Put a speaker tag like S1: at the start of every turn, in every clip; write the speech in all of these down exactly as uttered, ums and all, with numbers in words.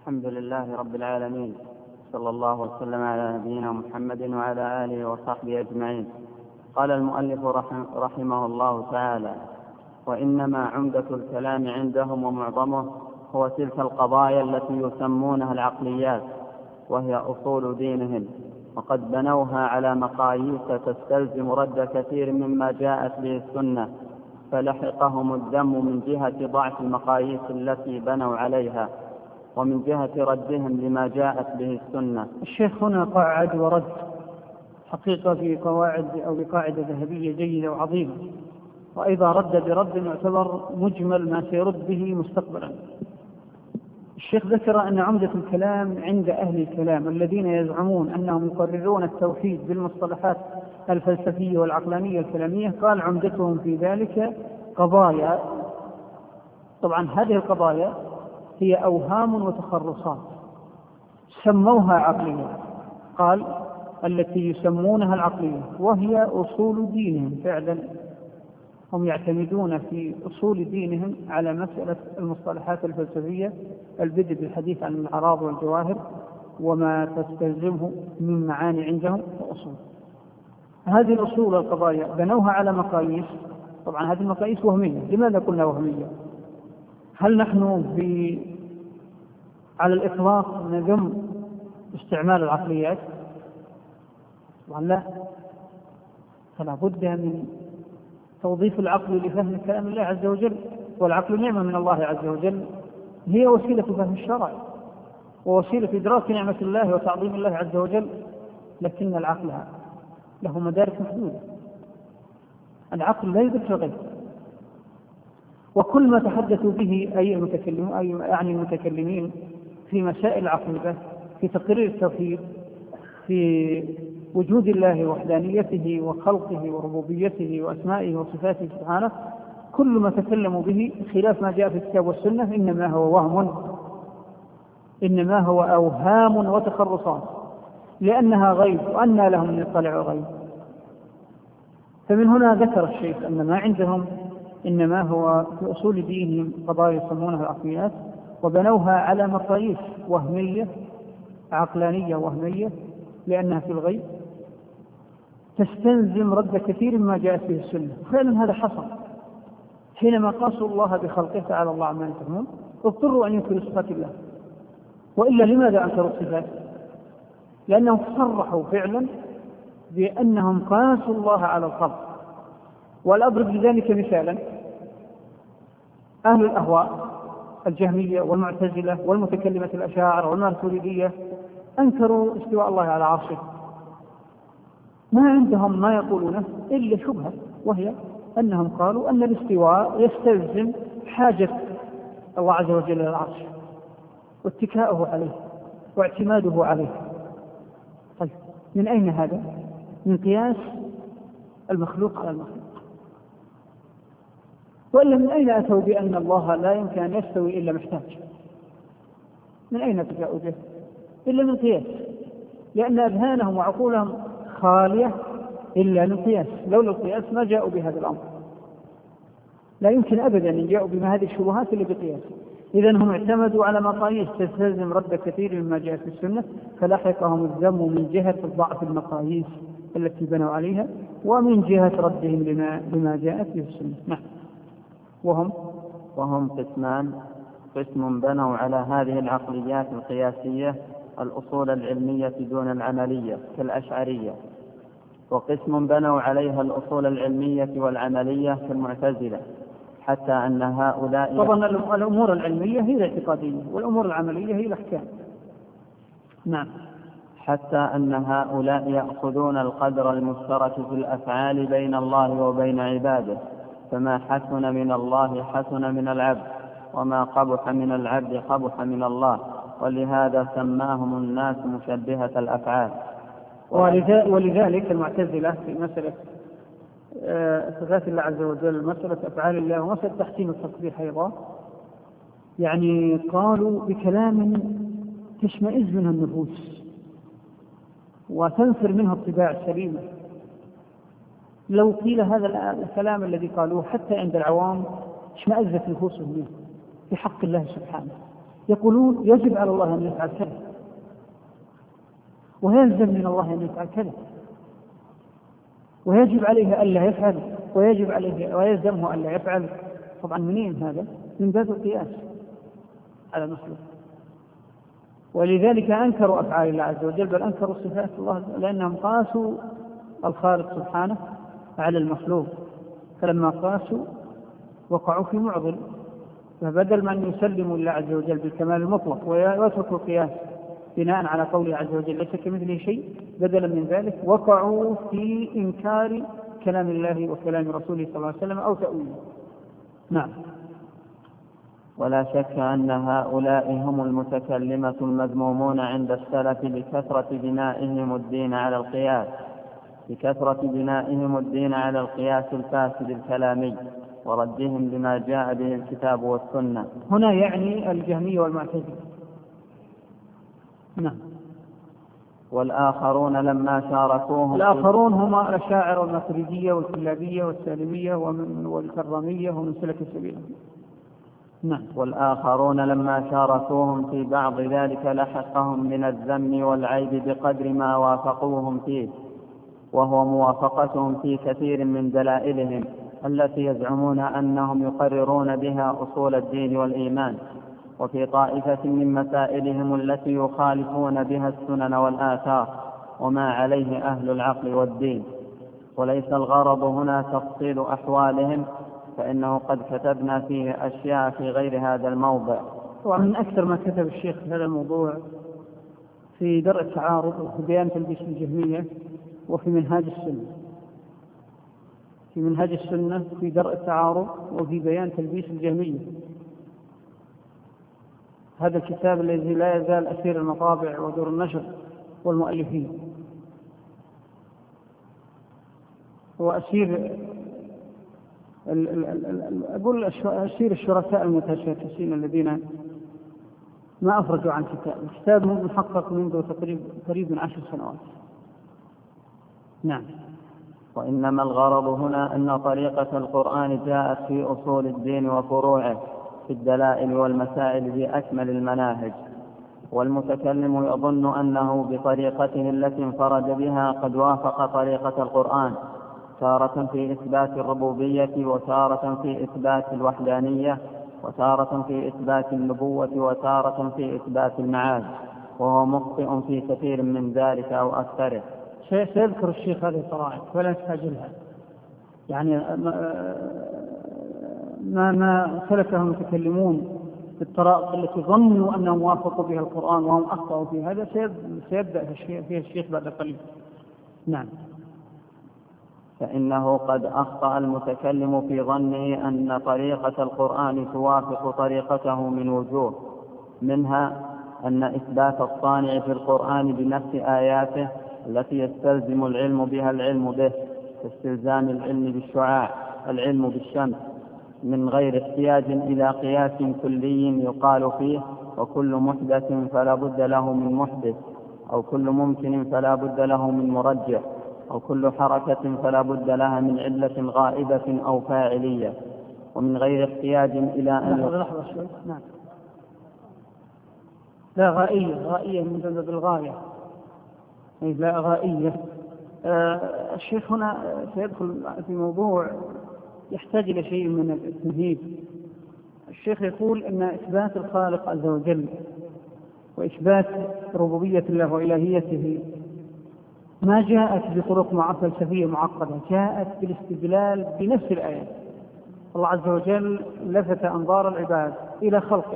S1: الحمد لله رب العالمين، صلى الله وسلم على نبينا محمد وعلى آله وصحبه أجمعين. قال المؤلف رحمه الله تعالى: وإنما عمدة الكلام عندهم ومعظمه هو تلك القضايا التي يسمونها العقليات، وهي أصول دينهم، وقد بنوها على مقاييس تستلزم رد كثير مما جاءت به السنة، فلحقهم الذم من جهة ضعف المقاييس التي بنوا عليها، ومن جهة ردهم لما جاءت به السنة.
S2: الشيخ هنا قاعد ورد حقيقة في قواعد أو بقاعدة ذهبية جيدة وعظيمة، وأيضا رد برد يعتبر مجمل ما سيرد به مستقبلا. الشيخ ذكر أن عمدة الكلام عند أهل الكلام الذين يزعمون أنهم يقررون التوحيد بالمصطلحات الفلسفية والعقلانية الكلامية، قال عمدتهم في ذلك قضايا. طبعا هذه القضايا هي أوهام وتخرصات سموها عقلية، قال التي يسمونها العقلية، وهي أصول دينهم. فعلا هم يعتمدون في أصول دينهم على مسألة المصطلحات الفلسفية، البدء بالحديث عن الأعراض والجواهر وما تستلزمه من معاني عندهم وأصول. هذه الأصول القضايا بنوها على مقاييس، طبعا هذه المقاييس وهمية. لماذا قلنا وهمية؟ هل نحن في على الإطلاق نذم استعمال العقليات؟ طبعا لا، فلا بد من توظيف العقل لفهم كلام الله عز وجل، والعقل نعمة من الله عز وجل، هي وسيلة فهم الشرع ووسيلة إدراك نعمة الله وتعظيم الله عز وجل، لكن العقل له مدارك محدودة. العقل لا يدرك الغيب، وكل ما تحدثوا به أي المتكلمين أي يعني المتكلمين في مسائل العقيدة، في تقرير التوحيد، في وجود الله وحدانيته وخلقه وربوبيته وأسمائه وصفاته سبحانه، كل ما تكلموا به خلاف ما جاء في الكتاب والسنة إنما هو وهم، إنما هو أوهام وتخرصات، لأنها غيب، وأنى لهم أن يطلعوا غيب. فمن هنا ذكر الشيخ أن ما عندهم إنما هو في أصول دينهم قضايا يسمونها العقليات، وبنوها على مقاييس وهمية عقلانية وهمية، لأنها في الغيب تستلزم رد كثير مما جاءت به السنة. فعلا هذا حصل حينما قاسوا الله بخلقه تعالى الله عما يفهمون، اضطروا أن ينكروا صفات الله. وإلا لماذا أنكروا الصفات؟ لأنهم صرحوا فعلا بأنهم قاسوا الله على الخلق. والأضرب لذلك مثالا: أهل الأهواء الجهمية والمعتزلة والمتكلمة الأشاعرة والماتريدية أنكروا استواء الله على عرشه، ما عندهم ما يقولونه إلا شبهة، وهي أنهم قالوا أن الاستواء يستلزم حاجة الله عز وجل إلى العرش واتكاؤه عليه واعتماده عليه. طيب من أين هذا؟ من قياس المخلوق على المخلوق. وإلا من أين أتوا بأن الله لا يمكن أن يستوي إلا محتاج؟ من أين تجاءوا به؟ إلا من قياس، لأن أذهانهم وعقولهم خالية إلا من قياس. لولا القياس ما جاءوا بهذا الأمر، لا يمكن أبدا أن جاءوا بما هذه الشبهات إلا بقياس. إذن هم اعتمدوا على مقاييس تستلزم رد كثير مما جاء في السنة، فلحقهم الذم من جهة ضعف المقاييس التي بنوا عليها، ومن جهة ردهم لما, لما جاءت في السنة. نعم. وهم
S1: وهم قسمان: قسم بنوا على هذه العقليات القياسية الأصول العلمية دون العملية كالأشعرية، وقسم بنوا عليها الأصول العلمية والعملية كالمعتزلة، حتى أن هؤلاء
S2: طبعا الأمور العلمية هي الاعتقادية، والأمور العملية هي الأحكام. نعم.
S1: حتى أن هؤلاء يأخذون القدر المشترك في الأفعال بين الله وبين عباده، فما حسن من الله حسن من العبد، وما قبح من العبد قبح من الله، ولهذا سماهم الناس مشبهة الأفعال.
S2: ولذلك المعتزلة في مسألة صفات الله عز وجل، مسألة أفعال الله، ومسألة تحسين التصبيح أيضا، يعني قالوا بكلام تشمئز منه النفوس وتنفر منه الطباع السليمة. لو قيل هذا الكلام الذي قالوه حتى عند العوام اشمأزت نفوسهم منه في حق الله سبحانه، يقولون يجب على الله أن يفعل كذا، ويلزم من الله أن يفعل كذا، ويجب عليه ألا يفعل، ويجب عليه ويلزمه ألا يفعل. طبعا منين هذا؟ من باب القياس على المخلوق. ولذلك أنكروا أفعال الله عز وجل، بل أنكروا صفات الله، لأنهم قاسوا الخالق سبحانه على المخلوق، فلما قاسوا وقعوا في معضل. فبدل من يسلموا الله عز وجل بالكمال المطلق ويتركوا القياس بناء على قوله عز وجل ليس كمثله شيء، بدلا من ذلك وقعوا في إنكار كلام الله وكلام رسوله صلى الله عليه وسلم أو تأويله. نعم.
S1: ولا شك أن هؤلاء هم المتكلمة المذمومون عند السلف لكثرة بنائهم الدين على القياس لكثرة بنائهم الدين على القياس الفاسد الكلامي وردهم بما جاء به الكتاب والسنة.
S2: هنا يعني الجهمية والمعتزلة. نعم.
S1: والآخرون لما شاركوهم
S2: الآخرون هم الأشاعرة والماتريدية والكلابية والسالمية والكرامية ومن سلك سبيلهم. نعم.
S1: والآخرون لما شاركوهم في بعض ذلك لحقهم من الذم والعيب بقدر ما وافقوهم فيه، وهو موافقتهم في كثير من دلائلهم التي يزعمون أنهم يقررون بها أصول الدين والإيمان، وفي طائفة من مسائلهم التي يخالفون بها السنن والآثار وما عليه أهل العقل والدين. وليس الغرض هنا تفصيل أحوالهم، فإنه قد كتبنا فيه أشياء في غير هذا الموضع.
S2: ومن أكثر ما كتب الشيخ في هذا الموضوع في درء التعارض وفي بيان تلبيس الجهمية وفي منهاج السنة في منهاج السنة في درء التعارض وفي بيان تلبيس الجهمية. هذا الكتاب الذي لا يزال أسير المطابع ودور النشر والمؤلفين، هو أسير أقول أسير الشركاء المتشاكسين الذين ما أفرجوا عن كتاب. الكتاب محقق منذ تقريبا عشر سنوات. نعم.
S1: وإنما الغرض هنا أن طريقة القرآن جاءت في أصول الدين وفروعه في الدلائل والمسائل بأكمل المناهج، والمتكلم يظن أنه بطريقته التي انفرد بها قد وافق طريقة القرآن، تارة في إثبات الربوبية، وتارة في إثبات الوحدانية، وتارة في إثبات النبوة، وتارة في إثبات المعاد، وهو مخطئ في كثير من ذلك أو أكثره.
S2: سيذكر الشيخ هذه الطرائق ولا نستعجلها، يعني ما ما سلكه المتكلمون بالطرائق التي ظنوا أنهم وافقوا بها القرآن وهم أخطأوا في هذا سيبدأ فيها الشيخ بعد قليل. نعم.
S1: فإنه قد أخطأ المتكلم في ظنه أن طريقة القرآن توافق طريقته من وجوه، منها أن إثبات الصانع في القرآن بنفس آياته التي يستلزم العلم بها العلم به، استلزام العلم بالشعاع العلم بالشمس، من غير احتياج إلى قياس كلي يقال فيه وكل محدث فلا بد له من محدث، أو كل ممكن فلا بد له من مرجح، أو كل حركة فلا بد لها من علة غائبة أو فاعلية، ومن غير احتياج إلى أن
S2: لحظة لحظة شوي. نعم. لا غائية غائية من باب الغاية، لا غائية. آه الشيخ هنا سيدخل في موضوع يحتاج إلى شيء من التمهيد. الشيخ يقول أن إثبات الخالق عز وجل وإثبات ربوبية الله وإلهيته ما جاءت بطرق فلسفية معقدة، جاءت بالاستدلال بنفس الآيات. الله عز وجل لفت أنظار العباد إلى خلقه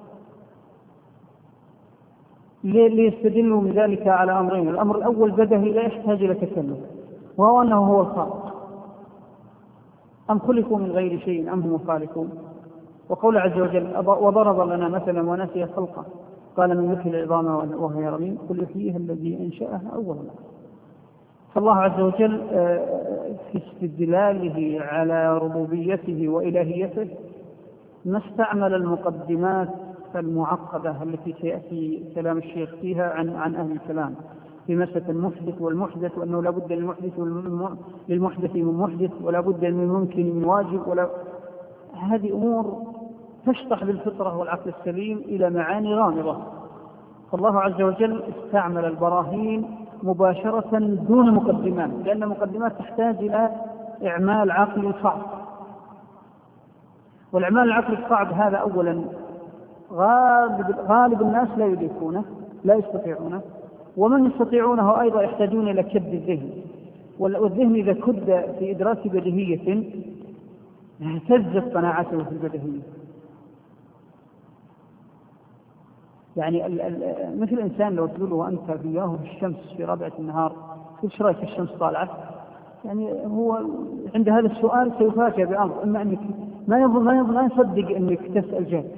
S2: ليستدلوا من ذلك على أمرين. الأمر الأول بدهي لا يحتاج إلى تكلم، وهو أنه هو الخالق. أم خلقوا من غير شيء أم هم خالقون؟ وقول عز وجل وضرب لنا مثلا ونسي خلقه قال من مثل العظام وهي رميم قل يحييها الذي أنشأها أول مرة. فالله عز وجل في استدلاله على ربوبيته وإلهيته ما استعمل المقدمات المعقدة التي سيأتي كلام الشيخ فيها عن عن أهل الكلام في مسألة المحدث والمحدث، وأنه لا بد للمحدث للمحدث من محدث ولا بد من ممكن من واجب، ولا هذه أمور تشطح بالفطرة والعقل السليم إلى معاني غامضة. فالله عز وجل استعمل البراهين مباشرة دون مقدمات، لأن المقدمات تحتاج إلى إعمال عقلي صعب، والإعمال العقلي الصعب هذا أولا غالب, غالب الناس لا يدركونه، لا يستطيعونه، ومن يستطيعونه أيضا يحتاجون إلى كد الذهن، والذهن إذا كد في إدراك بديهية اهتزت قناعته في البديهية. يعني ال ال مثل الإنسان لو تقول له أنت في يوم الشمس في رابعة النهار كيف رأيك الشمس طالعة، يعني هو عند هذا السؤال سيفاجأ بأمر، إما أنك ما يظن ما يظن ما يصدق أنك تسأل جاد،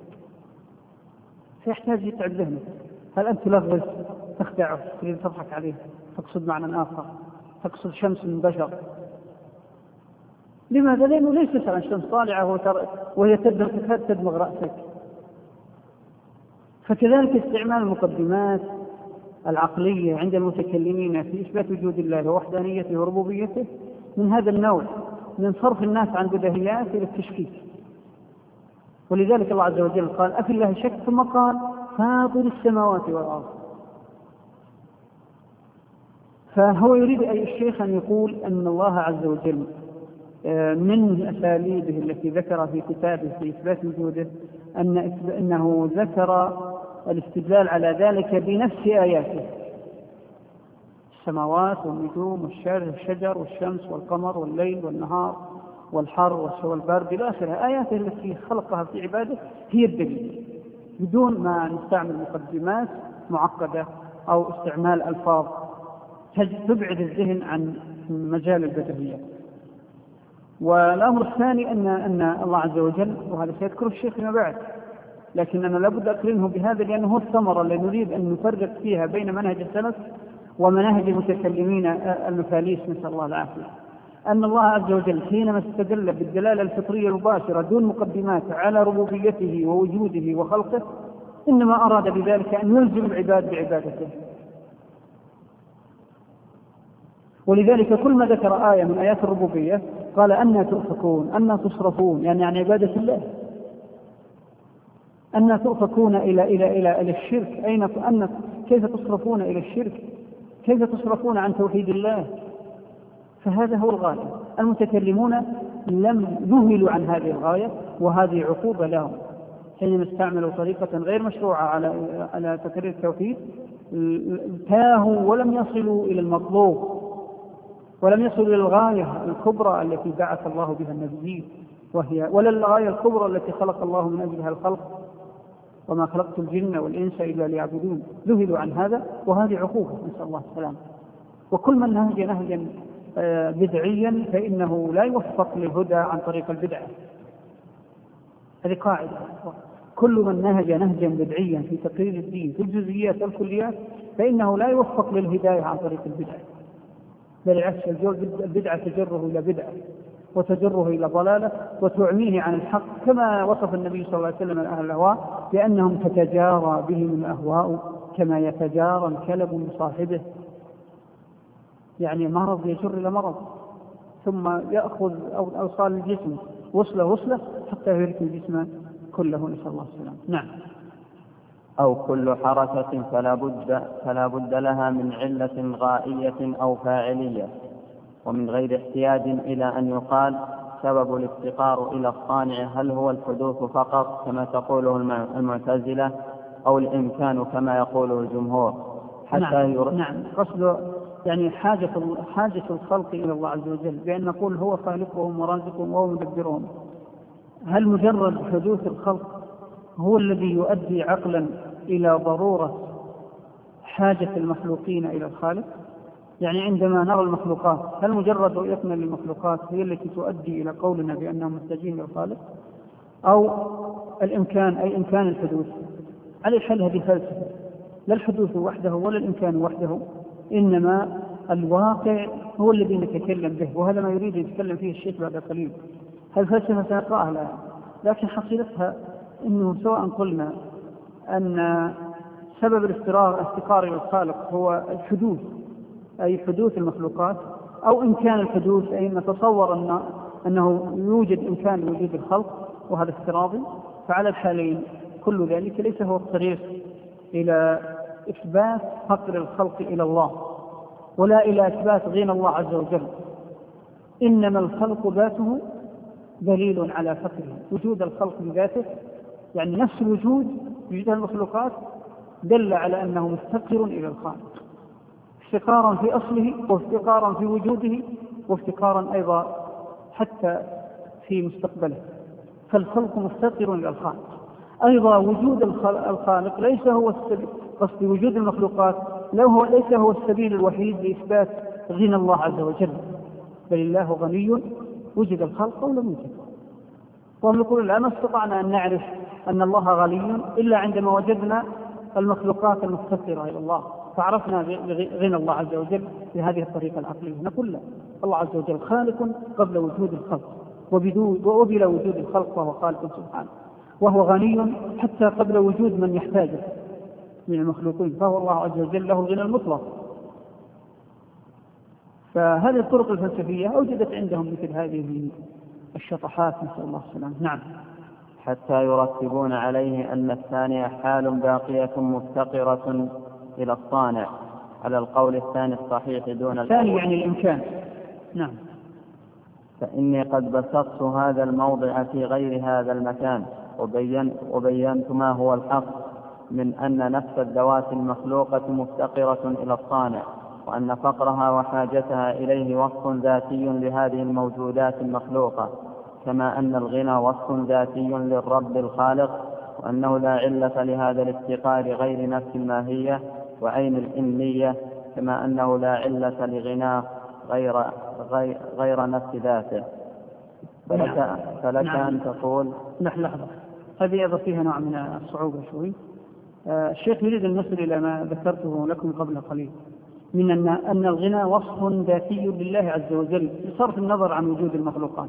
S2: سيحتاج يتعب ذهنه. هل أنت تلغز تخدعه تريد تضحك عليه، تقصد معنى آخر، تقصد شمس من بشر؟ لماذا؟ لأنه ليس تسأل عن الشمس طالعة وهي تدمغ رأسك. فكذلك استعمال المقدمات العقلية عند المتكلمين في إثبات وجود الله ووحدانيته وربوبيته من هذا النوع، من صرف الناس عن بديهيات إلى التشكيك. ولذلك الله عز وجل قال أفي الله شك، ثم قال فاطر السماوات والأرض. فهو يريد أي الشيخ أن يقول أن الله عز وجل من أساليبه التي ذكر في كتابه في إثبات وجوده أن أنه ذكر الاستدلال على ذلك بنفس آياته، السماوات والنجوم والشجر والشمس والقمر والليل والنهار والحر والبرد إلى آخره، آياته التي خلقها في عباده هي الدليل، بدون ما نستعمل مقدمات معقدة أو استعمال ألفاظ تبعد الذهن عن مجال البديهيات. والأمر الثاني أن أن الله عز وجل، وهذا سيذكره الشيخ فيما بعد، لكننا لابد أقرنه بهذا لأنه هو الثمرة التي نريد أن نفرق فيها بين منهج السلف ومناهج المتكلمين المفاليس، نسأل الله العافية. أن الله عز وجل حينما استدل بالدلالة الفطرية المباشرة دون مقدمات على ربوبيته ووجوده وخلقه، إنما أراد بذلك أن يلزم العباد بعبادته. ولذلك كل ما ذكر آية من آيات الربوبية قال أن تؤفكون، أن تصرفون، يعني عن عبادة الله، أن تؤفكون إلى إلى إلى إلى الشرك، أين أن كيف تصرفون إلى الشرك، كيف تصرفون عن توحيد الله. فهذا هو الغاية. المتكلمون لم يهملوا عن هذه الغاية، وهذه عقوبة لهم حينما استعملوا طريقة غير مشروعة على على تكرير التوحيد، تاهوا ولم يصلوا إلى المطلوب، ولم يصلوا إلى الغاية الكبرى التي بعث الله بها النبيين، وهي ولا الغاية الكبرى التي خلق الله من أجلها الخلق، وما خلقت الجن والإنس إلا ليعبدون. ذهلوا عن هذا، وهذه عقوبة، نسأل الله السلامة. وكل من نهج نهجا بدعيا فإنه لا يوفق للهدى عن طريق البدعة. هذه قاعدة، كل من نهج نهجا بدعيا في تقرير الدين في الجزئيات والكليات فإنه لا يوفق للهداية عن طريق البدعة، بل العكس، البدعة تجره إلى بدعة وتجره إلى ضلالة وتعميه عن الحق، كما وصف النبي صلى الله عليه وسلم أهل الأهواء بأنهم تتجارى بهم الأهواء كما يتجارى الكلب من صاحبه. يعني مرض يجر إلى مرض، ثم يأخذ أوصال الجسم وصلة وصلة حتى يهلك الجسم كله، نسأل الله السلامة. نعم.
S1: أو كل حركة فلا بد فلا بد لها من علة غائية أو فاعلية، ومن غير احتياج إلى أن يقال سبب الافتقار إلى الصانع هل هو الحدوث فقط كما تقوله المعتزلة أو الإمكان كما يقوله الجمهور.
S2: حتى نعم, ير... نعم. قصد يعني حاجة حاجة الخلق إلى الله عز وجل بأن نقول هو خالقهم ورازقهم وهو مدبرهم. هل مجرد حدوث الخلق هو الذي يؤدي عقلا إلى ضرورة حاجة المخلوقين إلى الخالق؟ يعني عندما نرى المخلوقات هل مجرد رؤيتنا للمخلوقات هي التي تؤدي إلى قولنا بأنهم محتاجين للخالق، أو الإمكان أي إمكان الحدوث؟ على الحل هذه فلسفة، لا الحدوث وحده ولا الإمكان وحده، إنما الواقع هو الذي نتكلم به، وهذا ما يريد يتكلم فيه الشيخ بعد قليل. هالفلسفة سنقرأها لها، لكن حصيلتها إنه سواء قلنا أن سبب الافتقار إلى الخالق هو الحدوث أي حدوث المخلوقات، أو إمكان الحدوث أي نتصور أن أنه يوجد إمكان لوجود الخلق، وهذا افتراضي، فعلى الحالين كل ذلك ليس هو الطريق إلى إثبات فقر الخلق إلى الله ولا إلى إثبات غنى الله عز وجل، إنما الخلق ذاته دليل على فقره. وجود الخلق بذاته يعني نفس الوجود وجود المخلوقات دل على أنه مفتقر إلى الخالق، افتقارا في أصله وافتقارا في وجوده وافتقارا أيضا حتى في مستقبله، فالخلق مفتقر إلى الخالق. أيضا وجود الخالق ليس هو السبيل، قصد وجود المخلوقات لو هو ليس هو السبيل الوحيد لإثبات غنى الله عز وجل، بل الله غني وجد الخلق أو لم يوجد. وهم يقولون لا ما استطعنا أن نعرف أن الله غني إلا عندما وجدنا المخلوقات المفتقرة إلى الله فعرفنا غنى الله عز وجل بهذه الطريقة العقلية. نقول لا، الله عز وجل خالق قبل وجود الخلق، وبلا وجود الخلق وهو خالق سبحانه، وهو غني حتى قبل وجود من يحتاجه من المخلوقين، فهو الله عز وجل له الغنى المطلق. فهذه الطرق الفلسفية أوجدت عندهم مثل هذه الشطحات، نسأل الله السلامة. نعم.
S1: حتى يرتبون عليه أن الثانية حال باقية مفتقرة إلى الصانع على القول الثاني الصحيح دون
S2: الثاني يعني الإمكان. نعم.
S1: فإني قد بسطت هذا الموضع في غير هذا المكان وبين وبينت ما هو الحق من أن نفس الذوات المخلوقة مفتقرة إلى الصانع، وأن فقرها وحاجتها إليه وصف ذاتي لهذه الموجودات المخلوقة، كما أن الغنى وصف ذاتي للرب الخالق، وأنه لا علة لهذا الافتقار غير نفس الماهية وعين الإنية، كما أنه لا علة لغناه غير, غير, غير نفس ذاته. فلك, فلك نعم. أن تقول
S2: نحن لحظة، هذه أيضا فيها نوع من الصعوبة شوي. آه الشيخ يريد أن نصل إلى ما ذكرته لكم قبل قليل من أن, أن الغنى وصف ذاتي لله عز وجل بصرف النظر عن وجود المخلوقات،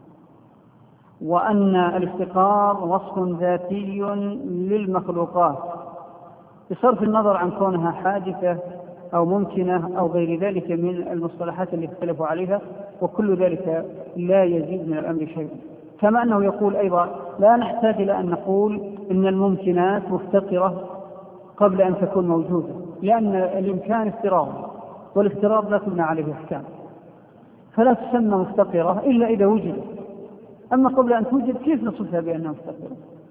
S2: وأن الافتقار وصف ذاتي للمخلوقات بصرف النظر عن كونها حادثة أو ممكنة أو غير ذلك من المصطلحات اللي اختلفوا عليها، وكل ذلك لا يزيد من الأمر شيء. كما أنه يقول أيضا لا نحتاج إلى أن نقول إن الممكنات مفتقرة قبل أن تكون موجودة، لأن الإمكان افتراض، والافتراض لا تبنى عليه أحكام، فلا تسمى مفتقرة إلا إذا وجدت. أما قبل أن توجد كيف نصفها بأنها مفتقرة؟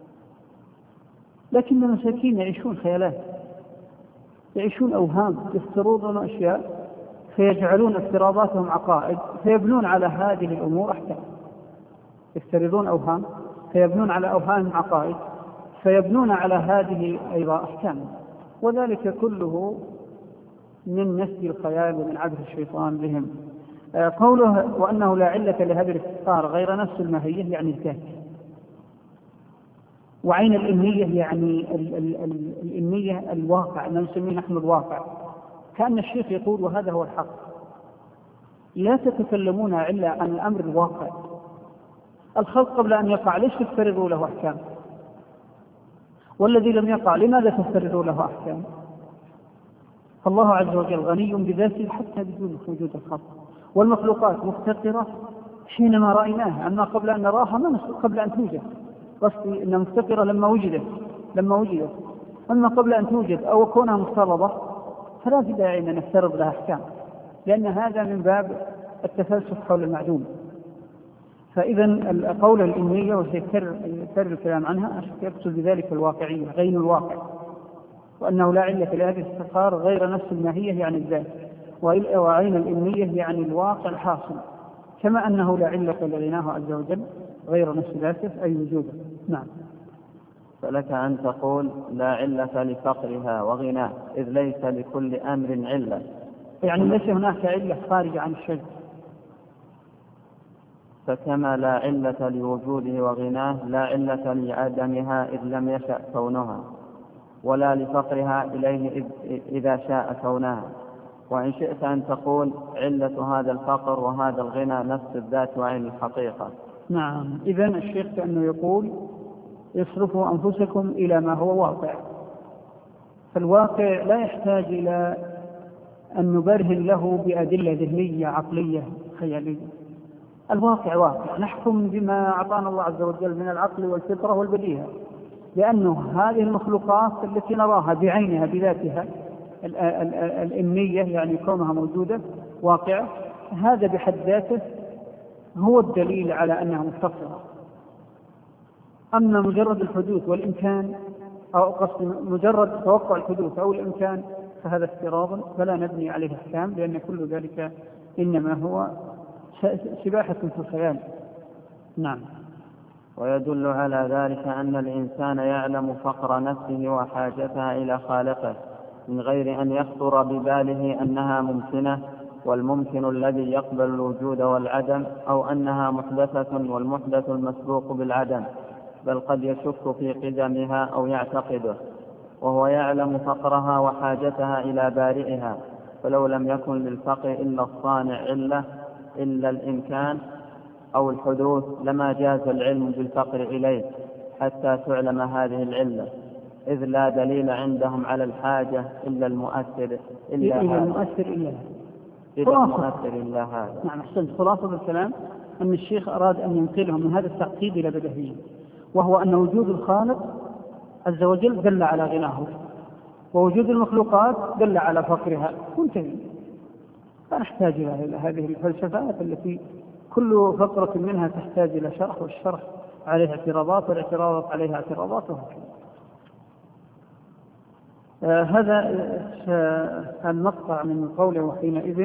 S2: لكن المساكين يعيشون خيالات، يعيشون أوهام، يفترضون أشياء فيجعلون افتراضاتهم عقائد، فيبنون على هذه الأمور أحكام. يفترضون أوهام فيبنون على أوهام عقائد، فيبنون على هذه أيضا أحكام، وذلك كله من نسج الخيال ومن عبث الشيطان بهم. قوله وأنه لا علة لهذا الافتقار غير نفس الماهية يعني الذات، وعين الإنية يعني ال ال ال الإنية الواقع، ما نسميه نحن الواقع. كأن الشيخ يقول وهذا هو الحق، لا تتكلمون إلا عن الأمر الواقع. الخلق قبل أن يقع ليش تفترضوا له أحكام؟ والذي لم يقع لماذا تفترضوا له أحكام؟ فالله عز وجل غني بذاته حتى بدون وجود الخلق، والمخلوقات مفتقرة حينما رأيناها، أما قبل أن نراها ما قبل أن توجد. قصدي أنها مفتقرة لما وجدت لما وجدت أما قبل أن توجد أو كونها مفترضة فلا في داعي أن نفترض لها أحكام، لأن هذا من باب التفلسف حول المعدوم. فإذا القول الإنية وسيكرر الكلام عنها يقصد بذلك الواقعية، غين الواقع، وأنه لا علة لهذه الافتقار غير نفس الماهية يعني الذات، وعين الإنية يعني الواقع الحاصل، كما أنه لا علة لغناه عز وجل غير نفس ذاته أي وجوده. نعم.
S1: فلك أن تقول لا علة لفقرها وغناه، إذ ليس لكل أمر علة،
S2: يعني ليس هناك علة خارجة عن الشيء.
S1: فكما لا علة لوجوده وغناه لا علة لعدمها إذ لم يشأ كونها، ولا لفقرها إليه إذا شاء كونها. وإن شئت أن تقول علة هذا الفقر وهذا الغنى نفس الذات وعين الحقيقة.
S2: نعم. إذن الشيخ كأنه يقول يصرفوا أنفسكم إلى ما هو واقع، فالواقع لا يحتاج إلى أن نبرهن له بأدلة ذهنية عقلية خيالية، الواقع واقع، نحكم بما أعطانا الله عز وجل من العقل والفطرة والبديهة، لأنه هذه المخلوقات التي نراها بعينها بذاتها الإمنية، يعني كونها موجودة واقعة، هذا بحد ذاته هو الدليل على أنها متصلة. أما مجرد الحدوث والإمكان، أو قصد مجرد توقع الحدوث أو الإمكان، فهذا افتراض فلا نبني عليه أحكام، لأن كل ذلك إنما هو سباحة في الخيال. نعم.
S1: ويدل على ذلك أن الإنسان يعلم فقر نفسه وحاجتها إلى خالقه من غير أن يخطر بباله أنها ممكنة، والممكن الذي يقبل الوجود والعدم، أو أنها محدثة والمحدث المسبوق بالعدم، بل قد يشك في قدمها أو يعتقده، وهو يعلم فقرها وحاجتها إلى بارئها، فلو لم يكن للفقر إلا الصانع علة إلا الإمكان أو الحدوث لما جاز العلم بالفقر إليه حتى تعلم هذه العلة، إذ لا دليل عندهم على الحاجة إلا المؤثر إلا
S2: إلا
S1: هذا
S2: المؤثر إلا
S1: إلا المؤثر إلا هذا.
S2: نعم، أحسنت. خلاصة الكلام أن الشيخ أراد أن ينقلهم من هذا التعقيد إلى بديهية، وهو أن وجود الخالق عز وجل دل على غناه، ووجود المخلوقات دل على فقرها، منتهي. فنحتاج إلى هذه الفلسفات التي كل فقرة منها تحتاج إلى شرح، والشرح عليها اعتراضات، والاعتراضات عليها اعتراضات، وهكذا. آه هذا آه المقطع من قوله حينئذ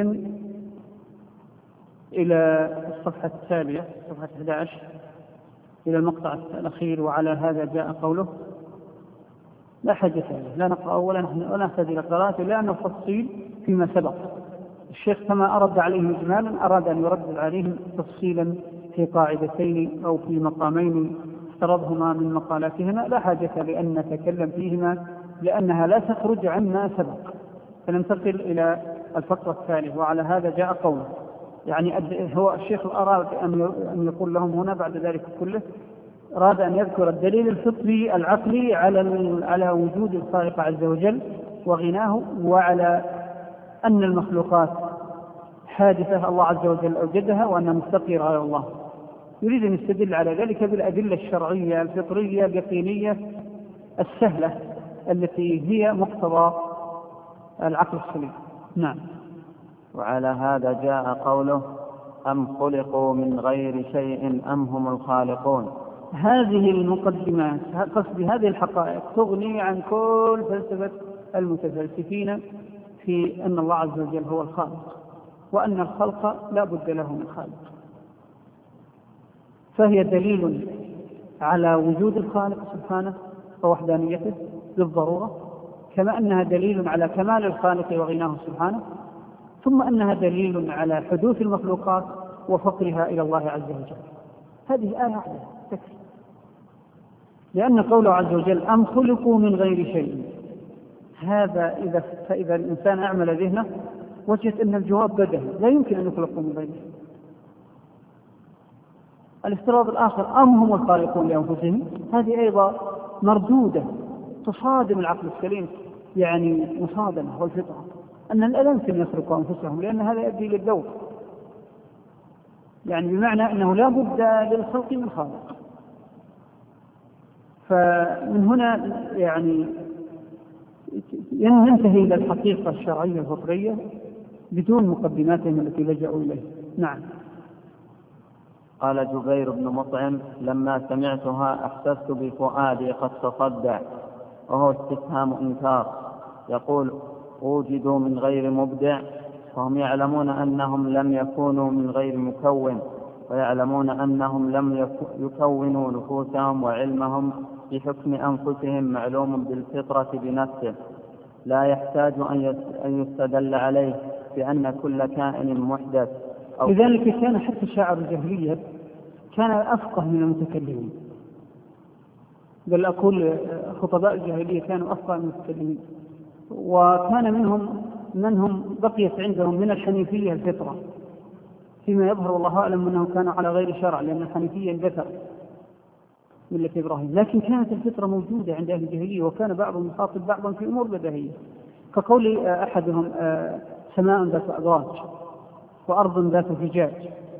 S2: إلى الصفحة التالية، صفحة أحد عشر، إلى المقطع الأخير. وعلى هذا جاء قوله. لا حاجة له، لا نقرأ ولا نحتاج إلى قراءته، لأنه تفصيل فيما سبق. الشيخ كما أرد عليه إجمالا أراد أن يرد عليهم تفصيلا في قاعدتين أو في مقامين افترضهما من مقالاتهما، لا حاجة لأن نتكلم فيهما لأنها لا تخرج عما سبق. فننتقل إلى الفقرة الثالثة. وعلى هذا جاء قوله، يعني هو الشيخ أراد أن يقول لهم هنا بعد ذلك كله، أراد أن يذكر الدليل الفطري العقلي على على وجود الخالق عز وجل وغناه، وعلى أن المخلوقات حادثة الله عز وجل أوجدها، وأنها مفتقرة على الله. يريد أن يستدل على ذلك بالأدلة الشرعية الفطرية اليقينية السهلة التي هي مقتضى العقل السليم. نعم.
S1: وعلى هذا جاء قوله أم خلقوا من غير شيء أم هم الخالقون.
S2: هذه المقدمات، قصد هذه الحقائق، تغني عن كل فلسفة المتفلسفين في أن الله عز وجل هو الخالق، وأن الخلق لا بد له من خالق. فهي دليل على وجود الخالق سبحانه ووحدانيته بالضرورة، كما أنها دليل على كمال الخالق وغناه سبحانه، ثم أنها دليل على حدوث المخلوقات وفقرها إلى الله عز وجل. هذه آية واحدة تكفي، لأن قوله عز وجل أم خلقوا من غير شيء، هذا إذا فإذا الإنسان أعمل ذهنه وجد أن الجواب بدهي، لا يمكن أن يخلقوا من غير شيء. الافتراض الآخر أم هم الخالقون لأنفسهم، هذه أيضا مردودة تصادم العقل السليم، يعني مصادمة والفطرة، أن لا يمكن يخلقوا أنفسهم، لأن هذا يؤدي للدور، يعني بمعنى أنه لا بد للخلق من خالق. فمن هنا يعني ينتهي إلى الحقيقة الشرعية الفطرية بدون مقدماتهم التي لجأوا إليه. نعم.
S1: قال جبير بن مطعم لما سمعتها أحسست بفؤادي قد تصدع، وهو استفهام إنكار، يقول وجدوا من غير مبدع، وهم يعلمون أنهم لم يكونوا من غير مكون، ويعلمون أنهم لم يكونوا نفوسهم، وعلمهم بحكم أنفسهم معلوم بالفطرة بنفسه، لا يحتاج أن يستدل عليه بأن كل كائن محدث.
S2: لذلك كان حتى الشاعر الجاهلية كان أفقه من المتكلمين، بل أقول خطباء الجاهلية كانوا أفقه من المتكلمين، وكان منهم منهم بقيت عندهم من الحنيفية الفطرة، فيما يظهر والله أعلم أنهم كانوا على غير شرع، لأن الحنيفية اندثر ملة إبراهيم، لكن كانت الفطرة موجودة عند أهل الجاهلية، وكان بعضهم يخاطب بعضا في أمور بديهية، كقول أحدهم سماء ذات أدراج وأرض ذات فجاج،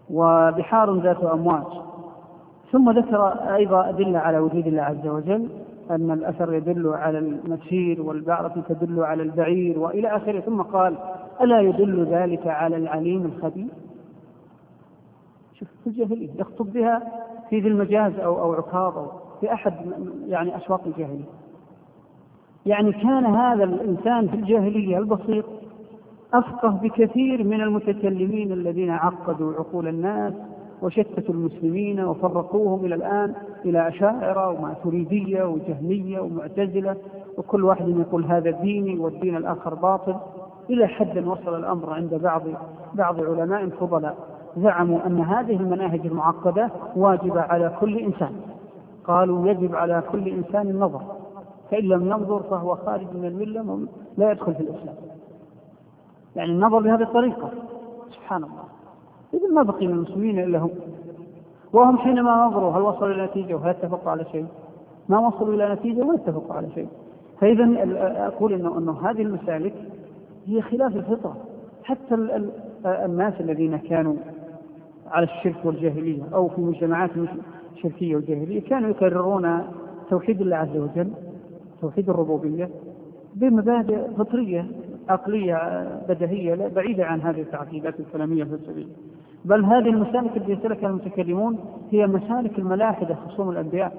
S2: وبحار ذات أمواج. ثم ذكر أيضا أدلة على وجود الله عز وجل، أن الأثر يدل على المسير والبعرة تدل على البعير وإلى آخره. ثم قال: ألا يدل ذلك على العليم الخبير؟ شوف في الجاهلية يخطب بها في ذي المجاز أو أو عكاظ أو في أحد يعني أسواق الجاهلية. يعني كان هذا الإنسان في الجاهلية البسيط أفقه بكثير من المتكلمين الذين عقدوا عقول الناس وشتتوا المسلمين وفرقوهم إلى الآن إلى أشاعرة وماتريدية وجهمية ومعتزلة، وكل واحد يقول هذا ديني والدين الآخر باطل، إلى حد وصل الأمر عند بعض بعض علماء فضلاء زعموا أن هذه المناهج المعقدة واجبة على كل إنسان. قالوا يجب على كل إنسان النظر، فإن لم ينظر فهو خارج من الملة لا يدخل في الإسلام. يعني النظر بهذه الطريقة سبحان الله. إذن ما بقي من المسلمين إلا هم، وهم حينما نظروا هل وصلوا إلى نتيجة وهل اتفقوا على شيء؟ ما وصلوا إلى نتيجة ولا اتفقوا على شيء. فإذن أقول إنه, إنه هذه المسالك هي خلاف الفطرة. حتى الناس الذين كانوا على الشرك والجاهلية أو في مجتمعات شركية وجاهلية كانوا يكررون توحيد الله عز وجل، توحيد الربوبية، بمبادئ فطرية عقلية بديهية بعيدة عن هذه التعقيدات الكلامية الفلسفية. بل هذه المسالك التي يسلكها المتكلمون هي مسالك الملاحدة خصوم الأنبياء،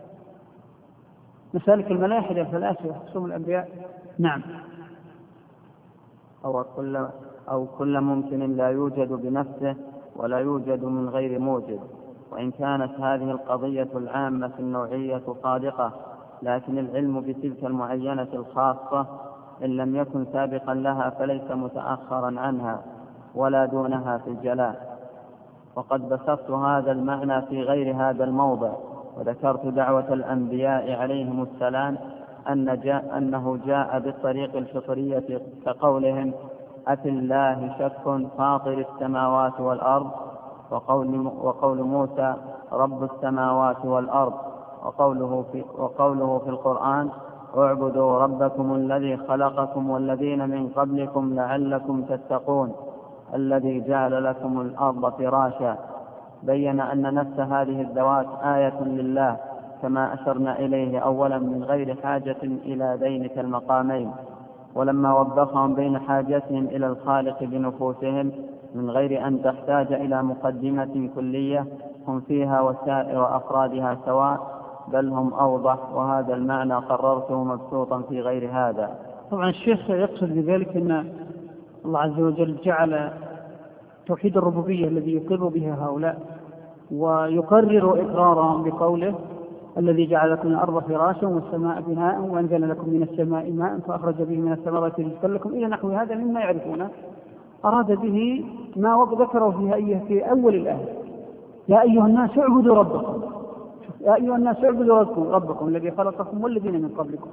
S2: مسالك الملاحدة الفلاسفة خصوم الأنبياء. نعم.
S1: أو كل أو كل ممكن لا يوجد بنفسه ولا يوجد من غير موجد. وإن كانت هذه القضية العامة النوعية صادقة، لكن العلم بتلك المعينة الخاصة إن لم يكن سابقا لها فليس متأخرا عنها ولا دونها في الجلاء. وقد بسطت هذا المعنى في غير هذا الموضع، وذكرت دعوة الأنبياء عليهم السلام أن جاء أنه جاء بالطريق الفطرية كقولهم: أفي الله شك فاطر السماوات والأرض، وقول, وقول موسى: رب السماوات والأرض، وقوله في, وقوله في القرآن: اعبدوا ربكم الذي خلقكم والذين من قبلكم لعلكم تتقون، الذي جعل لكم الأرض فراشا. بين أن نفس هذه الذوات آية لله كما أشرنا إليه أولا من غير حاجة إلى ذينك المقامين. ولما وضحهم بين حاجتهم إلى الخالق بنفوسهم من غير أن تحتاج إلى مقدمة كلية هم فيها وسائر أفرادها سواء، بل هم أوضح، وهذا المعنى قررته مبسوطا في غير هذا.
S2: طبعا الشيخ يقصد بذلك أن الله عز وجل جعل توحيد الربوبية الذي يقر به هؤلاء ويقرر إقرارهم بقوله: الذي جعل لكم الأرض فراشا والسماء بناء وأنزل لكم من السماء ماء فأخرج به من الثمرات رزقا لكم إلى نحو هذا مما يعرفونه. أراد به ما ذكره فيها في أول الآية: يا أيها الناس اعبدوا ربكم، يا أيها الناس اعبدوا ربكم الذي خلقكم والذين من قبلكم.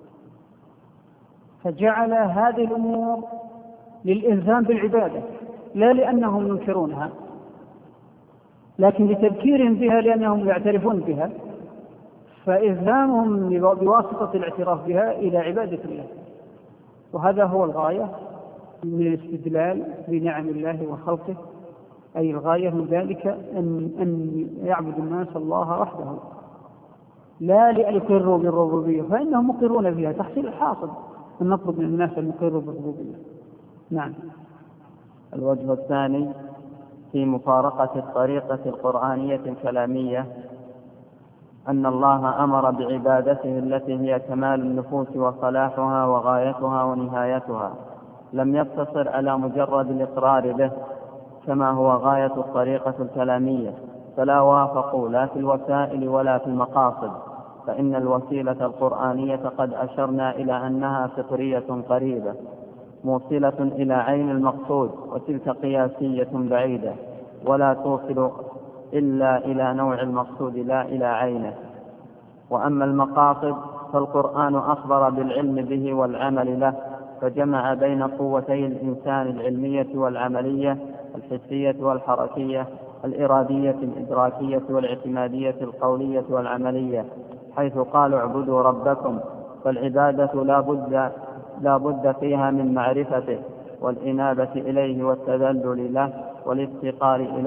S2: فجعل هذه الأمور للإلزام بالعبادة، لا لأنهم ينكرونها، لكن لتذكيرهم بها لأنهم يعترفون بها، فإلزامهم بواسطة الاعتراف بها إلى عبادة الله. وهذا هو الغاية من الاستدلال بنعم الله وخلقه، أي الغاية من ذلك أن, أن يعبد الناس الله وحده، لا ليقروا بالربوبية، فإنهم مقرون بها تحصيل الحاصل أن نطلب من الناس أن يقروا بالربوبية. نعم.
S1: الوجه الثاني في مفارقة الطريقة القرآنية الكلامية أن الله أمر بعبادته التي هي كمال النفوس وصلاحها وغايتها ونهايتها، لم يقتصر على مجرد الإقرار به كما هو غاية الطريقة الكلامية، فلا وافقوا لا في الوسائل ولا في المقاصد، فإن الوسيلة القرآنية قد أشرنا إلى أنها فطرية قريبة موصلة إلى عين المقصود، وتلك قياسية بعيدة ولا توصل إلا إلى نوع المقصود لا إلى عينه. وأما المقاصد فالقرآن أخبر بالعلم به والعمل له، فجمع بين قوتي الإنسان العلمية والعملية، الحسية والحركية، الإرادية الإدراكية والاعتمادية القولية والعملية، حيث قال: اعبدوا ربكم. فالعبادة لا بد لا بد فيها من معرفته والإنابة إليه والتذلل له والافتقار إليه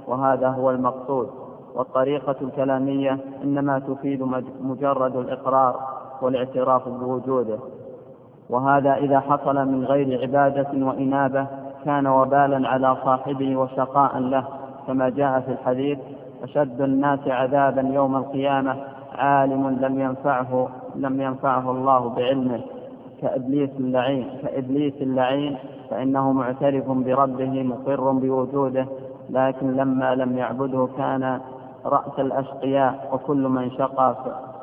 S1: وهذا هو المقصود. والطريقة الكلامية إنما تفيد مجرد الإقرار والاعتراف بوجوده، وهذا إذا حصل من غير عبادة وإنابة كان وبالا على صاحبه وشقاء له، كما جاء في الحديث: أشد الناس عذابا يوم القيامة عالم لم ينفعه لم ينفعه الله بعلمه كإبليس اللعين كإبليس اللعين فإنه معترف بربه مقر بوجوده، لكن لما لم يعبده كان رأس الأشقياء، وكل من شقى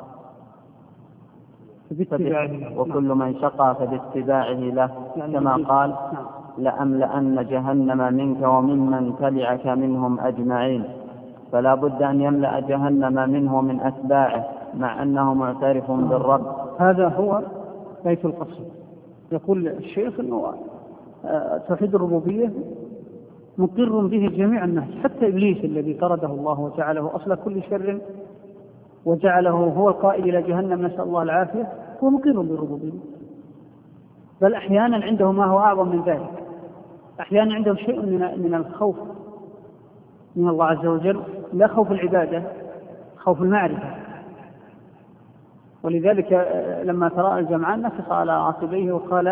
S1: وكل من شقى فباتباعه له، كما قال: لأملأن جهنم منك وممن تبعك منهم أجمعين. فلا بد أن يملأ جهنم منه ومن أتباعه مع أنه معترف بالرب.
S2: هذا هو بيت القصيد. يقول الشيخ أنه توحيد الربوبية مقر به جميع الناس، حتى إبليس الذي طرده الله وجعله أصل كل شر وجعله هو القائد إلى جهنم، نسأل الله العافية، هو مقر بالربوبية. بل أحيانا عنده ما هو أعظم من ذلك، أحيانا عنده شيء من من الخوف من الله عز وجل، لا خوف العبادة، خوف المعرفة. ولذلك لما تراءى الجمعان نفخ على عقبيه وقال: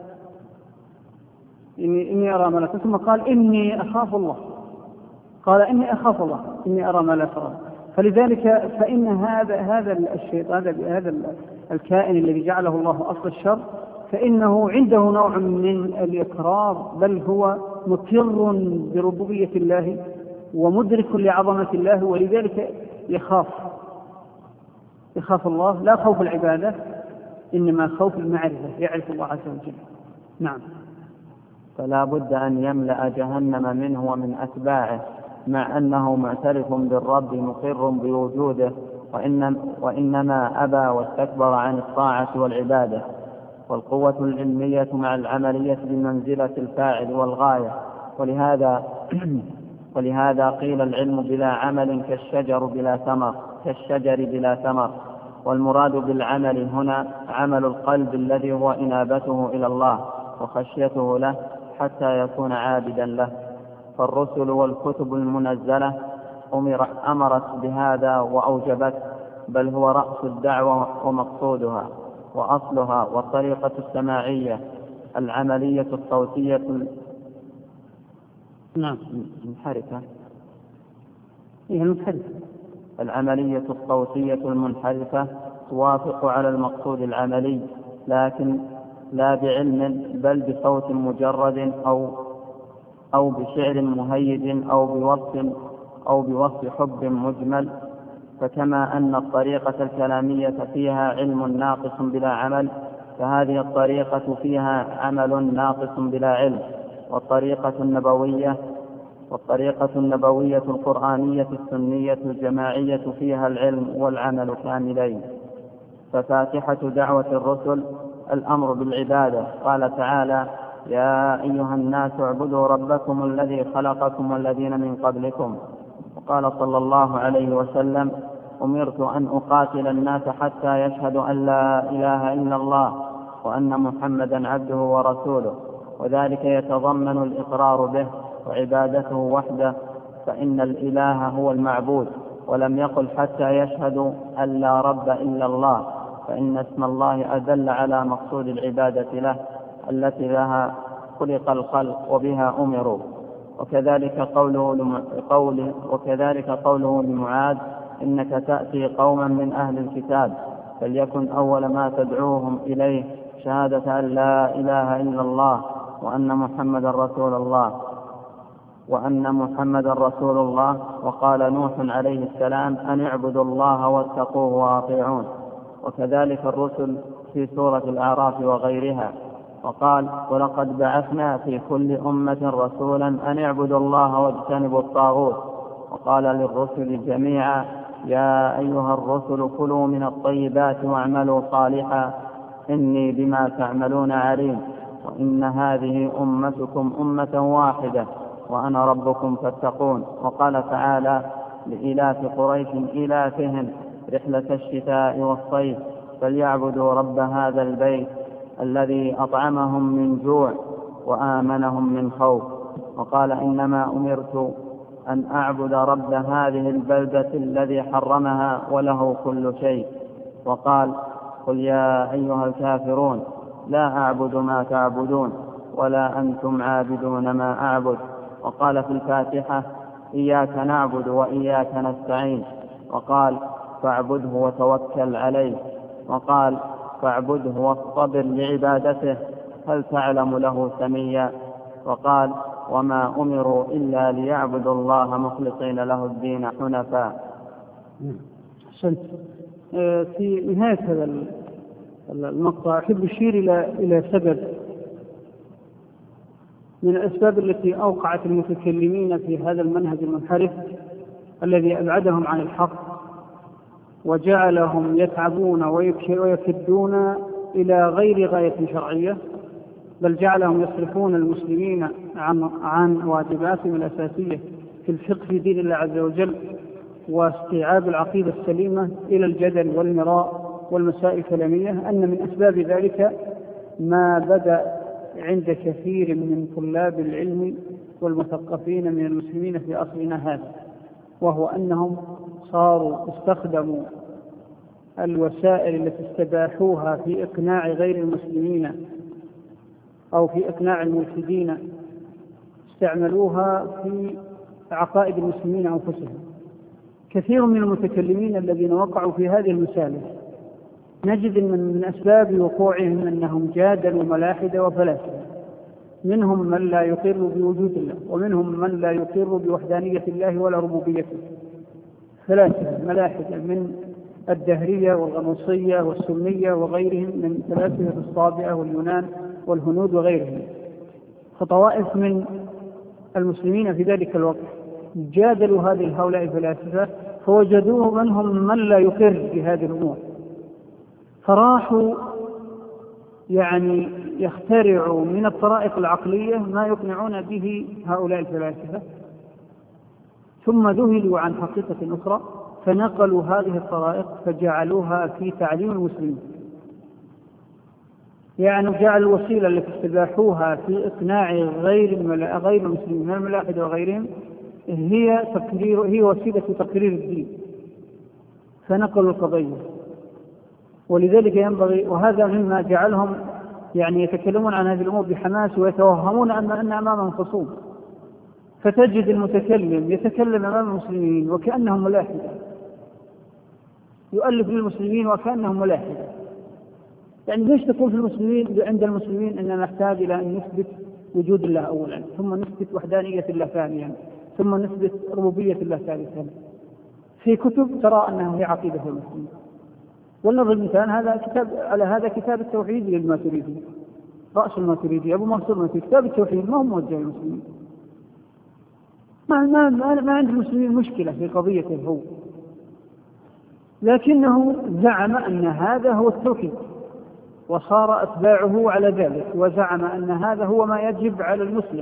S2: إني, إني أرى ما لا ترون، ثم قال: إني أخاف الله. قال: إني أخاف الله، إني أرى ما لا ترون. فلذلك فإن هذا هذا الشيء هذا هذا الكائن الذي جعله الله أصل الشر، فإنه عنده نوع من الإقرار، بل هو مقر بربوبية الله ومدرك لعظمة الله، ولذلك يخاف يخاف الله، لا خوف العبادة إنما خوف المعرفة، يعرف الله عز وجل. نعم.
S1: فلا بد أن يملأ جهنم منه ومن أتباعه مع أنه معترف بالرب مقر بوجوده، وإن وإنما أبى واستكبر عن الطاعة والعبادة. والقوة العلمية مع العملية بمنزلة الفاعل والغاية، ولهذا ولهذا قيل: العلم بلا عمل كالشجر بلا ثمر كالشجر بلا ثمر. والمراد بالعمل هنا عمل القلب الذي هو إنابته إلى الله وخشيته له حتى يكون عابدا له. فالرسل والكتب المنزلة أمرت بهذا وأوجبت، بل هو رأس الدعوة ومقصودها وأصلها. والطريقة السماعية العملية الصوتية
S2: نعم
S1: المنحرفة
S2: هي المنحرفة
S1: العملية الصوتية المنحرفة توافق على المقصود العملي، لكن لا بعلم، بل بصوت مجرد أو أو بشعر مهيج أو بوصف أو بوصف حب مجمل. فكما أن الطريقة الكلامية فيها علم ناقص بلا عمل، فهذه الطريقة فيها عمل ناقص بلا علم. والطريقة النبوية والطريقة النبوية القرآنية السنية الجماعية فيها العلم والعمل كاملين. ففاتحة دعوة الرسل الأمر بالعبادة. قال تعالى: يا أيها الناس اعبدوا ربكم الذي خلقكم والذين من قبلكم. وقال صلى الله عليه وسلم: أمرت أن أقاتل الناس حتى يشهدوا أن لا إله إلا الله وأن محمدا عبده ورسوله. وذلك يتضمن الإقرار به وعبادته وحده، فإن الإله هو المعبود، ولم يقل حتى يشهدوا أن لا رب إلا الله، فإن اسم الله أدل على مقصود العبادة له التي لها خلق الخلق وبها أمروا. وكذلك قوله قوله وكذلك قوله لمعاذ: إنك تأتي قوما من أهل الكتاب فليكن أول ما تدعوهم إليه شهادة أن لا إله إلا الله وأن محمد رسول الله وأن محمد رسول الله. وقال نوح عليه السلام: أن اعبدوا الله واتقوه وأطيعون. وكذلك الرسل في سورة الأعراف وغيرها. وقال: ولقد بعثنا في كل أمة رسولا أن اعبدوا الله واجتنبوا الطاغوت. وقال للرسل جميعا: يا أيها الرسل كلوا من الطيبات واعملوا صالحا إني بما تعملون عليم، وإن هذه أمتكم أمة واحدة وأنا ربكم فاتقون. وقال تعالى لإلاف قريش إلافهم رحلة الشتاء والصيف فليعبدوا رب هذا البيت الذي أطعمهم من جوع وآمنهم من خوف. وقال: إنما أمرت أن أعبد رب هذه البلدة الذي حرمها وله كل شيء. وقال: قل يا أيها الكافرون لا أعبد ما تعبدون ولا أنتم عابدون ما أعبد. وقال في الفاتحة: إياك نعبد وإياك نستعين. وقال: فاعبده وتوكل عليه. وقال: فاعبده واصطبر لعبادته هل تعلم له سميا. وقال: وما أمروا إلا ليعبدوا الله مخلصين له الدين حنفاء.
S2: أحسنت. في نهاية هذا المقطع أحب أشير إلى إلى سبب من الأسباب التي أوقعت المتكلمين في هذا المنهج المنحرف الذي أبعدهم عن الحق وجعلهم يتعبون ويكدون إلى غير غاية شرعية، بل جعلهم يصرفون المسلمين عن عن واجباتهم الأساسية في الفقه في دين الله عز وجل واستيعاب العقيدة السليمة إلى الجدل والمراء والمسائل الكلامية. أن من أسباب ذلك ما بدأ عند كثير من طلاب العلم والمثقفين من المسلمين في عصرنا هذا، وهو أنهم صاروا استخدموا الوسائل التي استباحوها في إقناع غير المسلمين أو في إقناع الملحدين، استعملوها في عقائد المسلمين أنفسهم. كثير من المتكلمين الذين وقعوا في هذه المسالة نجد من, من أسباب وقوعهم أنهم جادلوا ملاحدة وفلاسفة، منهم من لا يقر بوجود الله، ومنهم من لا يقر بوحدانية الله ولا ربوبيته. فلاسفة ملاحدة من الدهرية والغنوصية والسنية وغيرهم من فلاسفة الصابئة واليونان والهنود وغيرهم. فطوائف من المسلمين في ذلك الوقت جادلوا هذه هؤلاء الفلاسفة فوجدوه منهم من لا يقر بهذه الأمور، فراحوا يعني يخترعوا من الطرائق العقلية ما يقنعون به هؤلاء الفلاسفة، ثم ذهلوا عن حقيقة أخرى فنقلوا هذه الطرائق فجعلوها في تعليم المسلمين. يعني جعل الوسيلة التي استباحوها في إقناع غير غير المسلمين من الملاحدة وغيرهم هي تقرير هي وسيلة تقرير الدين، فنقلوا القضية. ولذلك ينبغي، وهذا مما جعلهم يعني يتكلمون عن هذه الأمور بحماس ويتوهمون أن أن أمامهم خصوم، فتجد المتكلم يتكلم أمام المسلمين وكأنهم ملاحدة، يؤلف للمسلمين وكأنهم ملاحدة. يعني ليش تكون في المسلمين عند المسلمين أننا نحتاج إلى أن نثبت وجود الله أولا، ثم نثبت وحدانية الله ثانيا، ثم نثبت ربوبية الله ثالثا، في كتب ترى أنها هي عقيدة المسلمين. ولنضرب مثال هذا كتاب على هذا كتاب التوحيد للماتريدي، رأس الماتريدي أبو منصور في كتاب التوحيد ما هو موجه للمسلمين. ما, ما, ما, ما عند المسلمين مشكلة في قضية الهو، لكنه زعم أن هذا هو التوحيد وصار أتباعه على ذلك، وزعم أن هذا هو ما يجب على المسلم،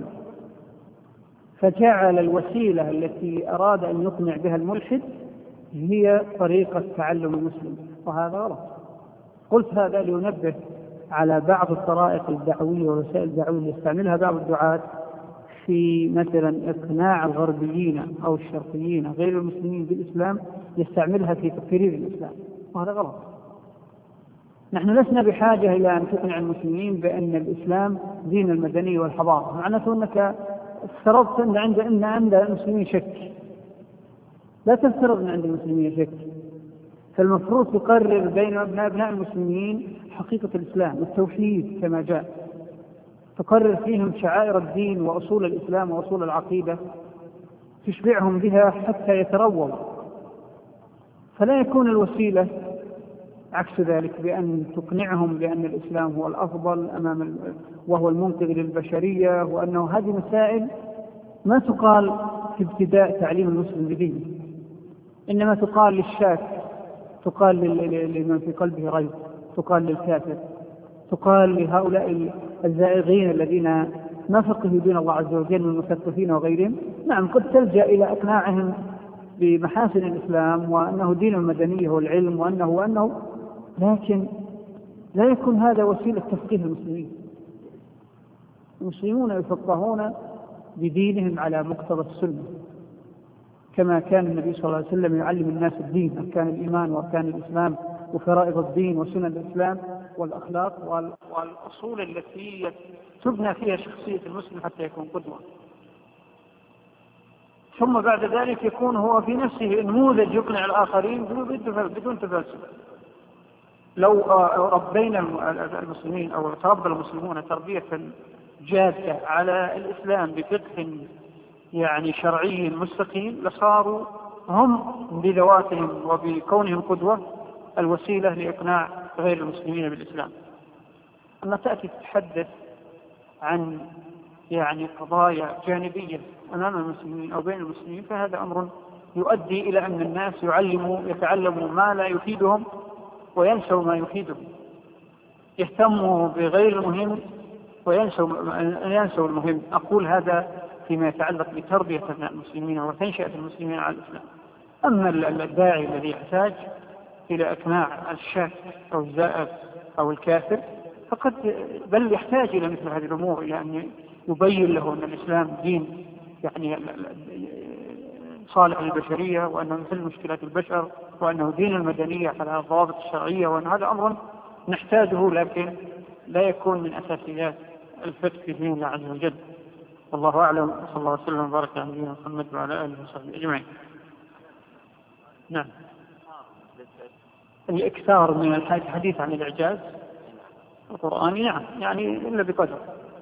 S2: فجعل الوسيلة التي أراد أن يقنع بها الملحد هي طريقة تعلم المسلم، وهذا غلط. قلت هذا لينبه على بعض الطرائق الدعوية والوسائل الدعوية اللي يستعملها بعض الدعاة في مثلا إقناع الغربيين أو الشرقيين غير المسلمين بالإسلام، يستعملها في تقرير الإسلام، وهذا غلط. نحن لسنا بحاجة إلى أن تقنع المسلمين بأن الإسلام دين المدنية والحضارة، معناته أنك افترضت أن عند أن عند المسلمين شك. لا تفترض أن عند المسلمين شك، فالمفروض تقرر بين أبناء المسلمين حقيقة الإسلام والتوحيد كما جاء، تقرر فيهم شعائر الدين وأصول الإسلام وأصول العقيدة، تشبعهم بها حتى يترووا. فلا يكون الوسيلة عكس ذلك، بأن تقنعهم بأن الإسلام هو الأفضل أمام وهو المنقذ للبشرية، وأنه هذه مسائل ما تقال في ابتداء تعليم المسلم بدينه، إنما تقال للشاك، تقال لمن في قلبه ريب، تقال للكافر، تقال لهؤلاء الزائغين الذين ما فقهوا دين الله عز وجل من المثقفين وغيرهم. نعم قد تلجأ إلى إقناعهم بمحاسن الإسلام وأنه دين المدنية والعلم وأنه وأنه لكن لا يكون هذا وسيلة تفقيه المسلمين. المسلمون يفقهون بدينهم على مقتضى السنة، كما كان النبي صلى الله عليه وسلم يعلم الناس الدين، أركان الإيمان وأركان الإسلام وفرائض الدين وسنن الإسلام والأخلاق والأصول التي تبنى فيها شخصية المسلم حتى يكون قدوة. ثم بعد ذلك يكون هو في نفسه نموذج يقنع الآخرين بدون تفلسف. لو ربينا المسلمين أو تربى المسلمون تربية جادة على الإسلام بفقه يعني شرعي مستقيم لصاروا هم بذواتهم وبكونهم قدوة الوسيلة لإقناع غير المسلمين بالإسلام. أما تأتي تتحدث عن يعني قضايا جانبية أمام المسلمين أو بين المسلمين فهذا أمر يؤدي إلى أن الناس يعلموا يتعلموا ما لا يفيدهم وينسوا ما يفيدهم، يهتموا بغير المهم وينسوا ينسوا المهم. أقول هذا فيما يتعلق بتربية المسلمين وتنشئة المسلمين على الإسلام. أما الداعي الذي يحتاج إلى إقناع الشاك أو الزائف أو الكافر فقد بل يحتاج إلى مثل هذه الأمور، إلى أن يبين له أن الإسلام دين يعني صالح للبشرية، وأنه مثل مشكلات البشر، وأنه دين المدنية على الضوابط الشرعية، وأن هذا أمر نحتاجه لكن لا يكون من أساسيات الفقه في دين الله عز وجل. والله أعلم، صلى الله عليه وسلم وبارك على نبينا محمد وعلى آله وصحبه أجمعين. نعم. الإكثار من الحديث عن الإعجاز القرآني نعم يعني إلا بقدر،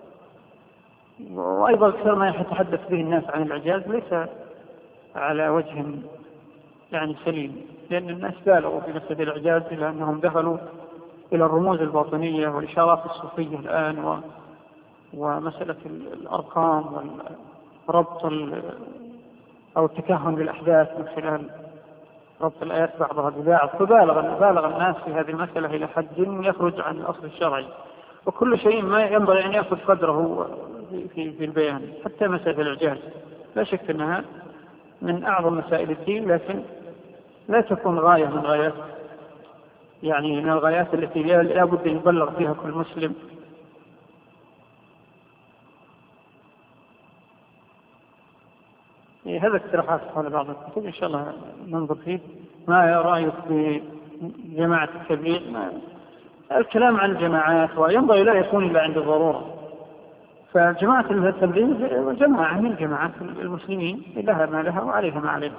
S2: وأيضا أكثر ما يتحدث به الناس عن الإعجاز ليس على وجه يعني سليم، لأن الناس بالغوا في مسألة الإعجاز إلى أنهم دخلوا إلى الرموز الباطنية والإشارات الصوفية الآن و... ومسألة الأرقام والربط ال... أو التكهن بالأحداث من خلال ربط الآيات بعضها ببعض، فبالغ بالغ الناس في هذه المسألة إلى حد يخرج عن الأصل الشرعي، وكل شيء ما ينبغي أن يأخذ قدره في في البيان. حتى مسألة الإعجاز لا شك أنها من أعظم مسائل الدين، لكن لا تكون غاية من غايات يعني من الغايات التي لا بد أن يبلغ فيها كل مسلم. هذا اقتراحات حول بعض الكتب إن شاء الله ننظر فيه. ما رأيك بجماعة التبليغ؟ الكلام عن الجماعات وينبغي لا يكون إلا عند الضرورة، فجماعة التبليغ جماعة من جماعات المسلمين لها ما لها وعليها ما عليها.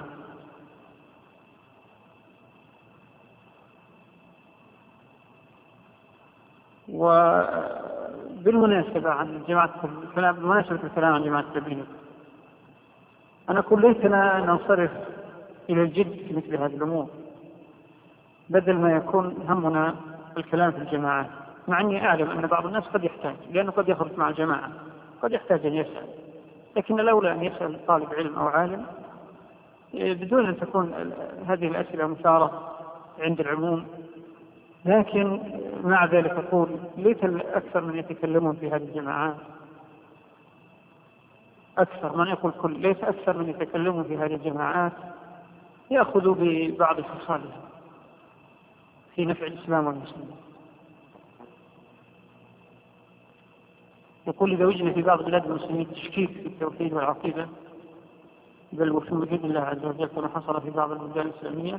S2: وبالمناسبة عن جماعة الكلام بالمناسبة الكلام عن جماعة التبليغ، أنا أقول ليتنا ننصرف إلى الجد في مثل هذه الأمور بدل ما يكون همنا الكلام في الجماعات، مع أني أعلم أن بعض الناس قد يحتاج، لأنه قد يخرج مع الجماعة قد يحتاج أن يسأل، لكن لولا أن يسأل طالب علم أو عالم بدون أن تكون هذه الأسئلة مثارة عند العموم. لكن مع ذلك أقول ليس أكثر من يتكلمون في هذه الجماعات، أكثر من يقول كل ليس أكثر من يتكلمون في هذه الجماعات يأخذوا ببعض خصالها في نفع الإسلام والمسلمين. يقول إذا وجد في بعض بلاد المسلمين تشكيك في التوحيد والعقيدة بل وفي وجود الله عز وجل كما حصل في بعض البلدان الإسلامية،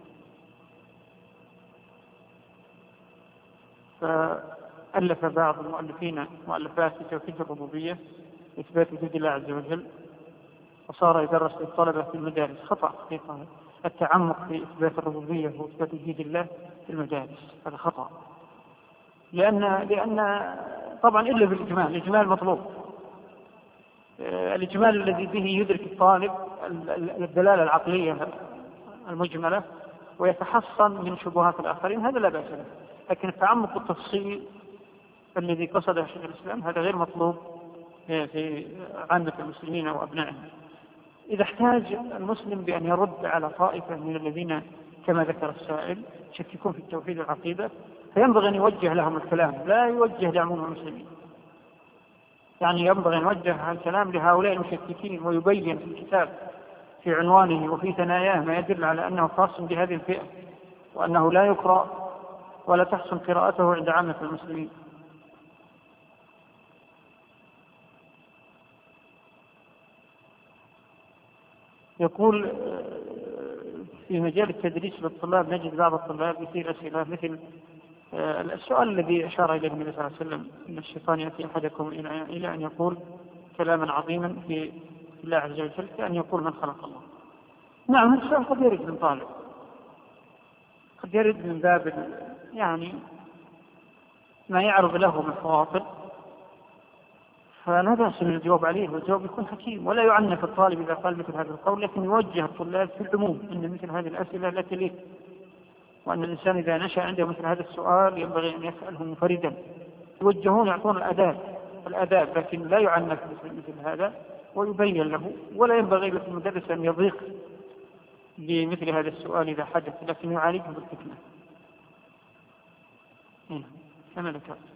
S2: فألف بعض المؤلفين مؤلفات في توحيد الربوبية إثبات وجود الله عز وجل، وصار يدرس للطلبة في المدارس. خطأ حقيقة التعمق في إثبات الربوبية وإثبات وجود الله في المدارس، هذا خطأ، لأن لأن طبعا إلا بالإجمال، الإجمال مطلوب، الإجمال الذي به يدرك الطالب الدلالة العقلية المجملة ويتحصن من شبهات الآخرين، هذا لا بأس له. لكن التعمق التفصيلي الذي قصده شيخ الإسلام هذا غير مطلوب في عامة المسلمين وأبنائهم. إذا احتاج المسلم بأن يرد على طائفة من الذين كما ذكر السائل يشككون في التوحيد والعقيدة فينبغي أن يوجه لهم الكلام، لا يوجه لعموم المسلمين. يعني ينبغي أن يوجه الكلام لهؤلاء المشككين ويبين في الكتاب في عنوانه وفي ثناياه ما يدل على أنه خاص بهذه الفئة، وأنه لا يقرأ ولا تحسن قراءته عند عامة المسلمين. يقول في مجال التدريس للطلاب نجد بعض الطلاب يثير أسئلة مثل السؤال الذي أشار إليه النبي صلى الله عليه وسلم أن الشيطان يأتي أحدكم إلى أن يقول كلاما عظيما في الله عز وجل كأن يقول من خلق الله. نعم هذا السؤال قد يرد من طالب، قد يرد من باب يعني ما يعرض له من خواطر، فلا بأس من الجواب عليه، والجواب يكون حكيم ولا يعنف الطالب إذا قال مثل هذا القول، لكن يوجه الطلاب في العموم أن مثل هذه الأسئلة لا تليق، وأن الإنسان إذا نشأ عنده مثل هذا السؤال ينبغي أن يسأله منفردا. يوجهون يعطون الآداب الآداب لكن لا يعنف مثل هذا، ويبين له، ولا ينبغي للمدرس أن يضيق بمثل هذا السؤال إذا حدث، لكن يعالجه بالحكمة. أنا لك